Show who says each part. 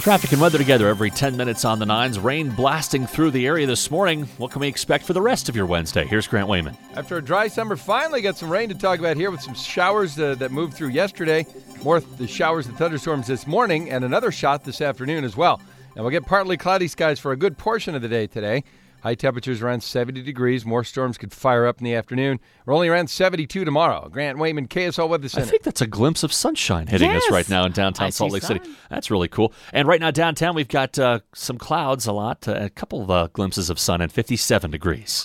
Speaker 1: Traffic and weather together every 10 minutes on the nines. Rain blasting through the area this morning. What can we expect for the rest of your Wednesday? Here's Grant Wayman.
Speaker 2: After a dry summer, finally got some rain to talk about here with some showers that moved through yesterday. More the showers and thunderstorms this morning and another shot this afternoon as well. And we'll get partly cloudy skies for a good portion of the day today. High temperatures around 70 degrees. More storms could fire up in the afternoon. We're only around 72 tomorrow. Grant Wayman, KSL Weather Center.
Speaker 1: I think that's a glimpse of sunshine hitting us right now in downtown Salt Lake City. That's really cool. And right now downtown, we've got some clouds a lot, a couple of glimpses of sun and 57 degrees.